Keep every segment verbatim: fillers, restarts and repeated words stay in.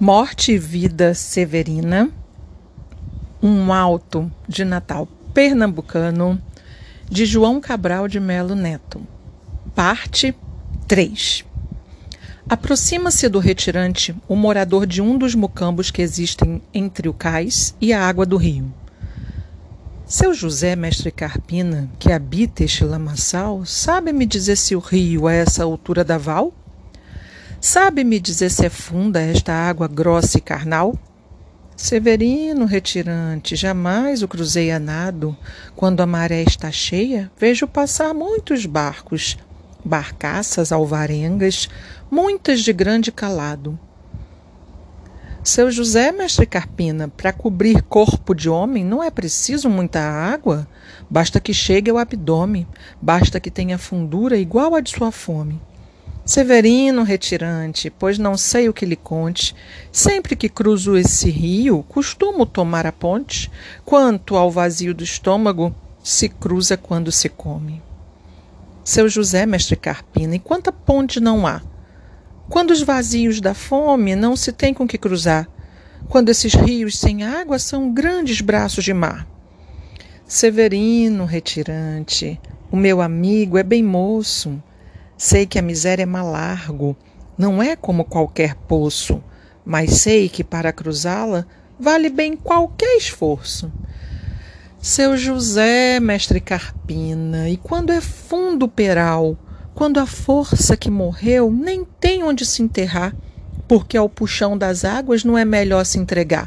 Morte e Vida Severina, um alto de Natal pernambucano, de João Cabral de Melo Neto. Parte três. Aproxima-se do retirante o morador de um dos mocambos que existem entre o cais e a água do rio. Seu José Mestre Carpina, que habita este lamaçal, sabe me dizer se o rio é essa altura da val? Sabe me dizer se é funda esta água grossa e carnal? Severino retirante, jamais o cruzei a nado. Quando a maré está cheia, vejo passar muitos barcos, barcaças, alvarengas, muitas de grande calado. Seu José Mestre Carpina, para cobrir corpo de homem não é preciso muita água, basta que chegue ao abdômen, basta que tenha fundura igual à de sua fome. Severino retirante, pois não sei o que lhe conte, sempre que cruzo esse rio, costumo tomar a ponte, quanto ao vazio do estômago, se cruza quando se come. Seu José Mestre Carpina, e quanta ponte não há? Quando os vazios da fome não se tem com que cruzar, quando esses rios sem água são grandes braços de mar. Severino retirante, o meu amigo é bem moço, sei que a miséria é malargo, não é como qualquer poço, mas sei que para cruzá-la vale bem qualquer esforço. Seu José Mestre Carpina, e quando é fundo o peral, quando a força que morreu nem tem onde se enterrar, porque ao puxão das águas não é melhor se entregar.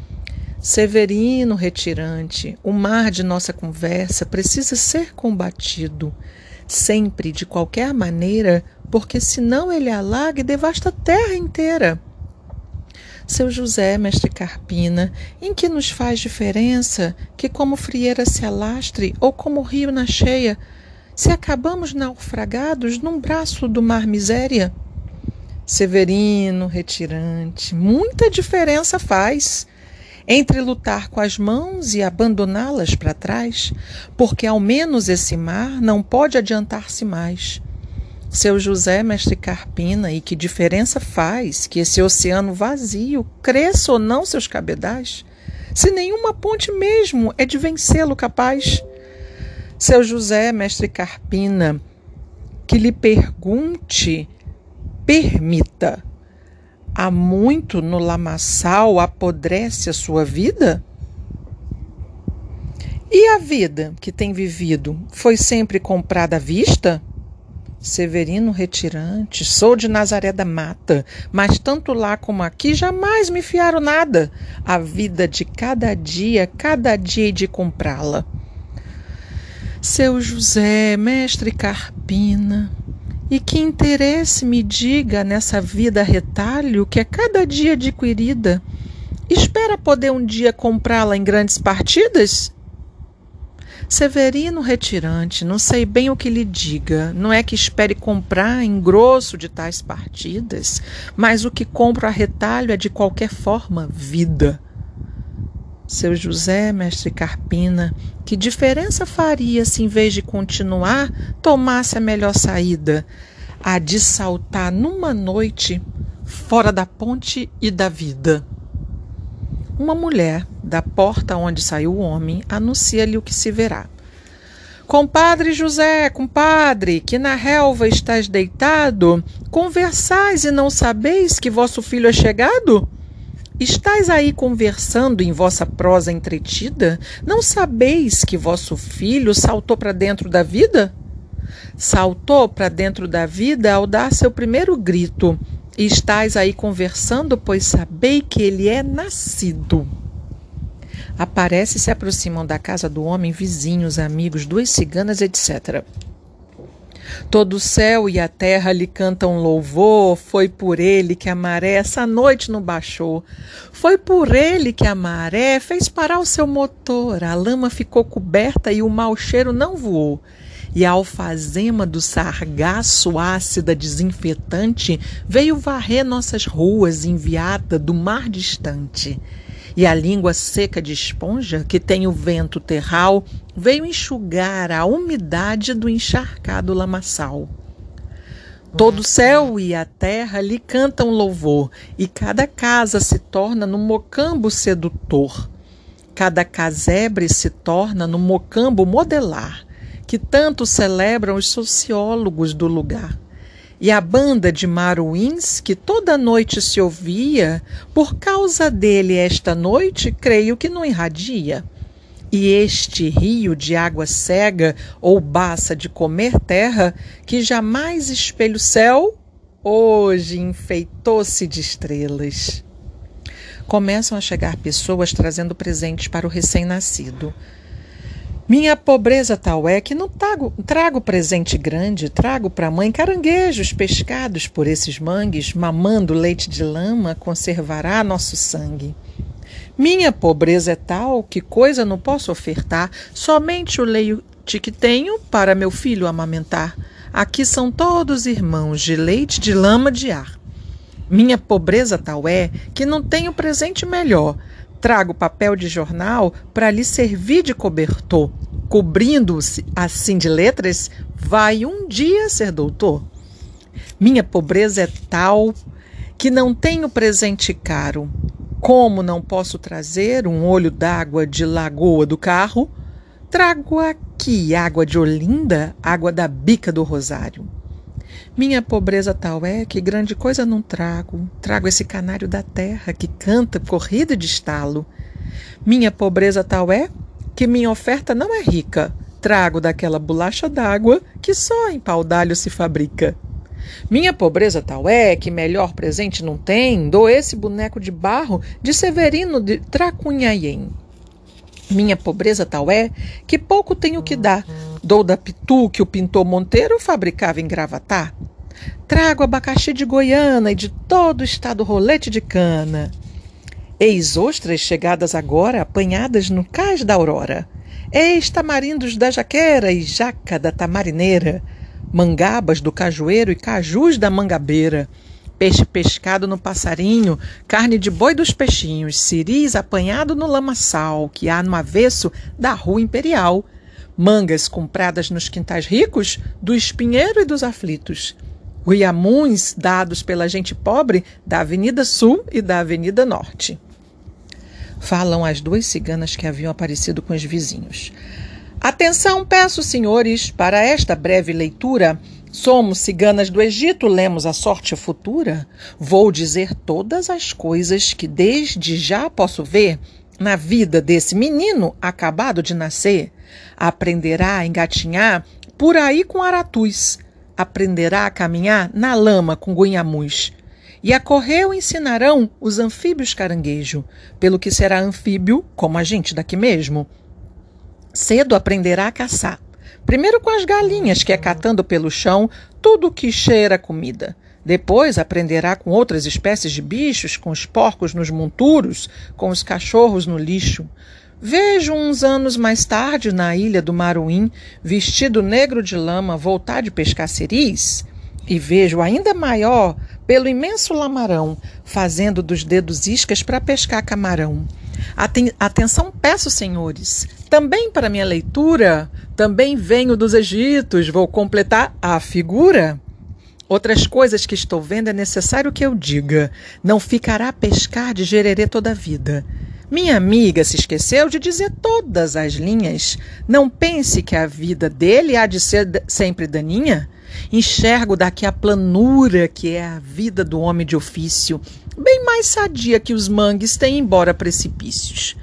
Severino retirante, o mar de nossa conversa precisa ser combatido, sempre, de qualquer maneira, porque senão ele alaga e devasta a terra inteira. Seu José Mestre Carpina, em que nos faz diferença que como frieira se alastre ou como rio na cheia, se acabamos naufragados num braço do mar miséria? Severino retirante, muita diferença faz entre lutar com as mãos e abandoná-las para trás, porque ao menos esse mar não pode adiantar-se mais. Seu José Mestre Carpina, e que diferença faz que esse oceano vazio cresça ou não seus cabedais, se nenhuma ponte mesmo é de vencê-lo capaz? Seu José Mestre Carpina, que lhe pergunte, permita, há muito no lamaçal apodrece a sua vida? E a vida que tem vivido foi sempre comprada à vista? Severino retirante, sou de Nazaré da Mata, mas tanto lá como aqui jamais me fiaram nada. A vida de cada dia, cada dia hei de comprá-la. Seu José Mestre Carpina, e que interesse me diga nessa vida a retalho que é cada dia adquirida? Espera poder um dia comprá-la em grandes partidas? Severino retirante, não sei bem o que lhe diga, não é que espere comprar em grosso de tais partidas, mas o que compro a retalho é de qualquer forma vida. Seu José Mestre Carpina, que diferença faria se em vez de continuar, tomasse a melhor saída, a de saltar numa noite fora da ponte e da vida? Uma mulher, da porta onde saiu o homem, anuncia-lhe o que se verá. Compadre José, compadre, que na relva estás deitado, conversais e não sabeis que vosso filho é chegado? Estais aí conversando em vossa prosa entretida? Não sabeis que vosso filho saltou para dentro da vida? Saltou para dentro da vida ao dar seu primeiro grito. E estais aí conversando, pois sabei que ele é nascido. Aparece e se aproximam da casa do homem vizinhos, amigos, duas ciganas, etcétera. Todo o céu e a terra lhe cantam louvor, foi por ele que a maré essa noite não baixou. Foi por ele que a maré fez parar o seu motor, a lama ficou coberta e o mau cheiro não voou. E a alfazema do sargaço ácida desinfetante veio varrer nossas ruas enviada do mar distante. E a língua seca de esponja, que tem o vento terral, veio enxugar a umidade do encharcado lamaçal. Todo o céu e a terra lhe cantam louvor, e cada casa se torna num mocambo sedutor. Cada casebre se torna num mocambo modelar, que tanto celebram os sociólogos do lugar. E a banda de maruins, que toda noite se ouvia, por causa dele esta noite, creio que não irradia. E este rio de água cega, ou baça de comer terra, que jamais espelha o céu, hoje enfeitou-se de estrelas. Começam a chegar pessoas trazendo presentes para o recém-nascido. Minha pobreza tal é que não trago, trago presente grande, trago para a mãe caranguejos pescados por esses mangues, mamando leite de lama conservará nosso sangue. Minha pobreza é tal que coisa não posso ofertar, somente o leite que tenho para meu filho amamentar. Aqui são todos irmãos de leite de lama de ar. Minha pobreza tal é que não tenho presente melhor. Trago papel de jornal para lhe servir de cobertor. Cobrindo-se assim de letras, vai um dia ser doutor. Minha pobreza é tal que não tenho presente caro. Como não posso trazer um olho d'água de Lagoa do Carro, trago aqui água de Olinda, água da Bica do Rosário. Minha pobreza tal é que grande coisa não trago, trago esse canário da terra que canta corrida de estalo. Minha pobreza tal é que minha oferta não é rica, trago daquela bolacha d'água que só em pau-d'alho se fabrica. Minha pobreza tal é que melhor presente não tem, dou esse boneco de barro de Severino de Tracunhaém. Minha pobreza tal é que pouco tenho que dar, dou da pitu que o pintor Monteiro fabricava em Gravatá. Trago abacaxi de Goiânia e de todo o estado rolete de cana. Eis ostras chegadas agora, apanhadas no cais da aurora. Eis tamarindos da jaqueira e jaca da tamarineira. Mangabas do cajueiro e cajus da mangabeira. Peixe pescado no passarinho, carne de boi dos peixinhos, ciris apanhado no lamaçal, que há no avesso da rua imperial. Mangas compradas nos quintais ricos, do espinheiro e dos aflitos. Guiamuns dados pela gente pobre da Avenida Sul e da Avenida Norte. Falam as duas ciganas que haviam aparecido com os vizinhos. Atenção, peço, senhores, para esta breve leitura. Somos ciganas do Egito, lemos a sorte futura. Vou dizer todas as coisas que desde já posso ver na vida desse menino acabado de nascer. Aprenderá a engatinhar por aí com aratus. Aprenderá a caminhar na lama com gunhamus. E a correr o ensinarão os anfíbios caranguejo, pelo que será anfíbio como a gente daqui mesmo. Cedo aprenderá a caçar. Primeiro com as galinhas, que é catando pelo chão tudo que cheira comida. Depois aprenderá com outras espécies de bichos, com os porcos nos monturos, com os cachorros no lixo. Vejo uns anos mais tarde, na ilha do Maruim, vestido negro de lama, voltar de pescar ciris. E vejo ainda maior, pelo imenso lamarão, fazendo dos dedos iscas para pescar camarão. Aten- atenção peço, senhores, também para minha leitura, também venho dos Egitos, vou completar a figura. Outras coisas que estou vendo é necessário que eu diga, não ficará a pescar de jererê toda a vida. Minha amiga se esqueceu de dizer todas as linhas. Não pense que a vida dele há de ser sempre daninha. Enxergo daqui a planura que é a vida do homem de ofício, bem mais sadia que os mangues têm, embora precipícios.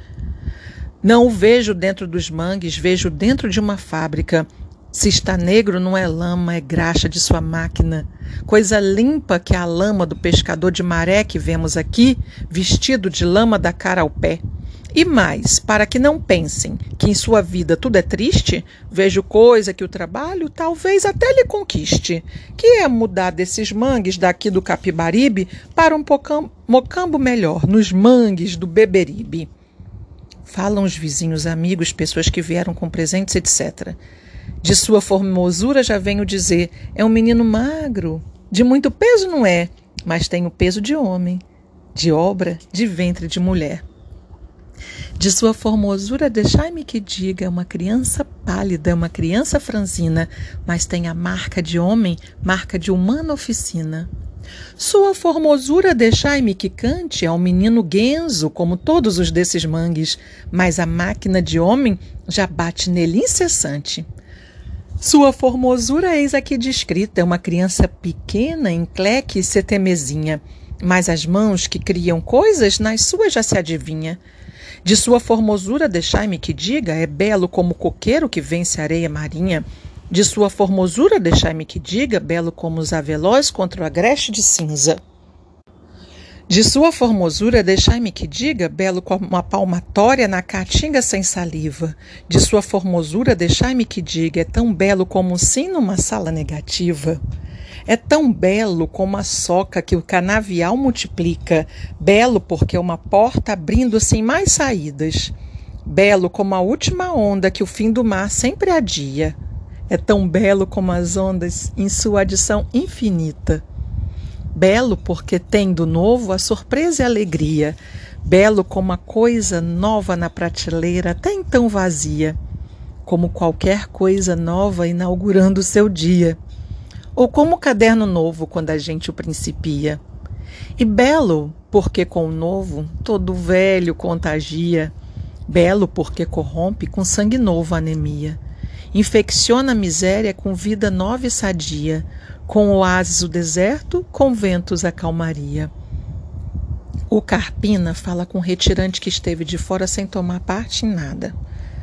Não o vejo dentro dos mangues, vejo dentro de uma fábrica. Se está negro, não é lama, é graxa de sua máquina. Coisa limpa que a lama do pescador de maré que vemos aqui, vestido de lama da cara ao pé. E mais, para que não pensem que em sua vida tudo é triste, vejo coisa que o trabalho talvez até lhe conquiste, que é mudar desses mangues daqui do Capibaribe para um pocam, mocambo melhor, nos mangues do Beberibe. Falam os vizinhos, amigos, pessoas que vieram com presentes, etcétera. De sua formosura já venho dizer, é um menino magro, de muito peso não é, mas tem o peso de homem, de obra, de ventre de mulher. De sua formosura deixai-me que diga, uma criança pálida, uma criança franzina, mas tem a marca de homem, marca de humana oficina. Sua formosura deixai-me que cante, é um menino guenzo, como todos os desses mangues, mas a máquina de homem já bate nele incessante. Sua formosura eis aqui descrita, é uma criança pequena, encleque e setemezinha, mas as mãos que criam coisas, nas suas já se adivinha. De sua formosura deixai-me que diga, é belo como o coqueiro que vence a areia marinha. De sua formosura deixai-me que diga, belo como os avelós contra o agreste de cinza. De sua formosura deixai-me que diga, belo como a palmatória na caatinga sem saliva. De sua formosura deixai-me que diga, é tão belo como um sim numa sala negativa. É tão belo como a soca que o canavial multiplica, belo porque é uma porta abrindo sem mais saídas. Belo como a última onda que o fim do mar sempre adia. É tão belo como as ondas em sua adição infinita. Belo porque tem do novo a surpresa e a alegria. Belo como a coisa nova na prateleira, até então vazia. Como qualquer coisa nova inaugurando o seu dia. Ou como o caderno novo quando a gente o principia. E belo porque com o novo todo velho contagia. Belo porque corrompe com sangue novo a anemia. Infecciona a miséria com vida nova e sadia, com oásis o deserto, com ventos a calmaria. O Carpina fala com o retirante que esteve de fora sem tomar parte em nada.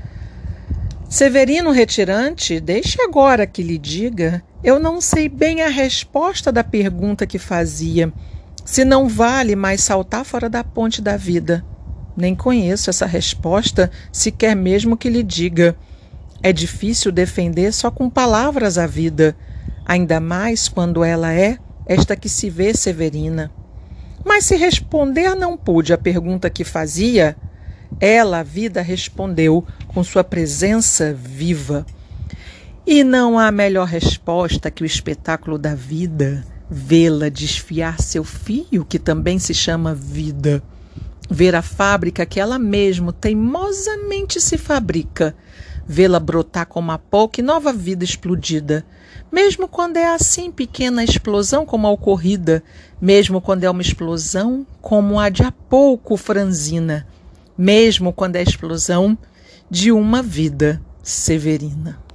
Severino retirante, deixe agora que lhe diga, eu não sei bem a resposta da pergunta que fazia, se não vale mais saltar fora da ponte da vida. Nem conheço essa resposta, se quer mesmo que lhe diga. É difícil defender só com palavras a vida, ainda mais quando ela é esta que se vê Severina. Mas se responder não pude a pergunta que fazia, ela, a vida, respondeu com sua presença viva. E não há melhor resposta que o espetáculo da vida, vê-la desfiar seu fio, que também se chama vida. Ver a fábrica que ela mesma teimosamente se fabrica, vê-la brotar como a pouco e nova vida explodida, mesmo quando é assim pequena a explosão como a ocorrida, mesmo quando é uma explosão como a de há pouco franzina, mesmo quando é a explosão de uma vida severina.